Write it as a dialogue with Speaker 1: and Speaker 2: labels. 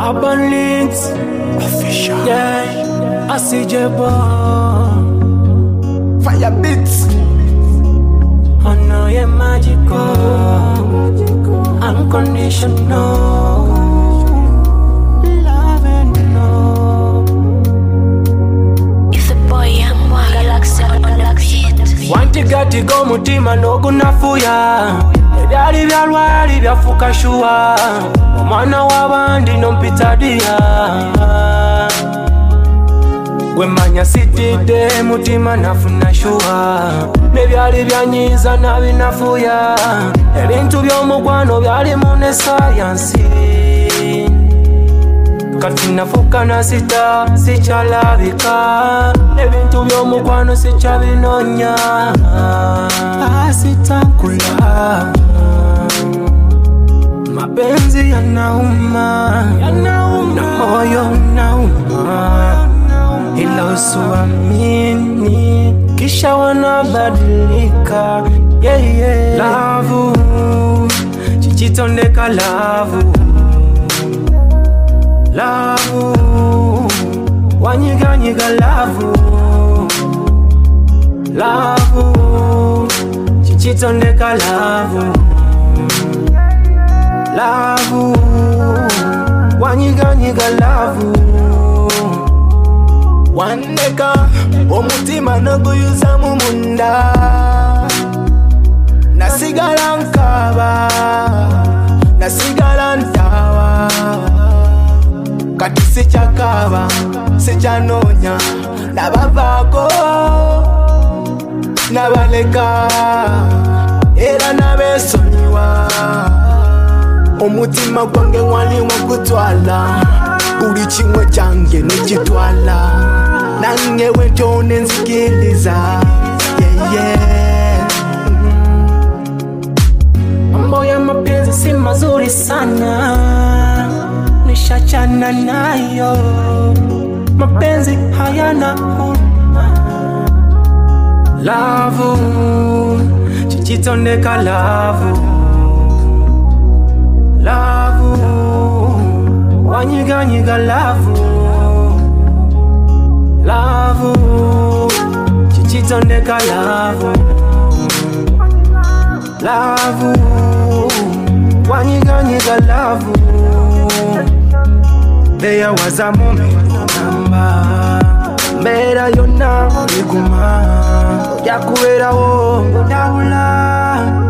Speaker 1: Urban Links
Speaker 2: Official.
Speaker 1: Yeah, I see Jebo.
Speaker 2: Fire beats.
Speaker 1: I know you're magical, unconditional. Love and know.
Speaker 3: It's the boy I'm Galaxy on the beat.
Speaker 1: Wantigati go mutima no gunafuya. Ebyali byalwali byafuka shuwa. Omwana w'abandi nompita dia. Wemanya sitide mutima nafuna shuwa. Nebyali byanyiza nabinafuya. Ebintu by'omugwano byali mune science. Kati nafuka nasita sikyalabika. Ebintu by'omugwano sikyabinonya. Asitankula mapenzi yanauma, na moyo unauma, ila usiamini kisha wanabadilika. Yeah, yeah. Lavu chichitondeka, lavu lavu wanyiganyiga, lavu lavu chichitondeka, lavu lavu wanyiganyiga, lavu
Speaker 2: Wandeka omutima noguyuza mu munda, nasigala nkaba, nasigala ntawa. Kati sikyakaba, sikyanonya, nabavaako, nabaleka, era nabesonyiwa. Omutima gwange waliwo gutwala, buli kimwe kyange nikitwala. Nange wentyo nenzikiriza, yeah, yeah.
Speaker 1: Mambo ya mapenzi si mazuri sana, nishachana nayo. Mapenzi hayana huruma. Lavu chichitondeka, lavu lavu wanyiganyiga, lavu lavu chichitondeka, lavu lavu wanyiganyiga, lavu. There was a moment mbera yona iguma yakuberaho ndabula.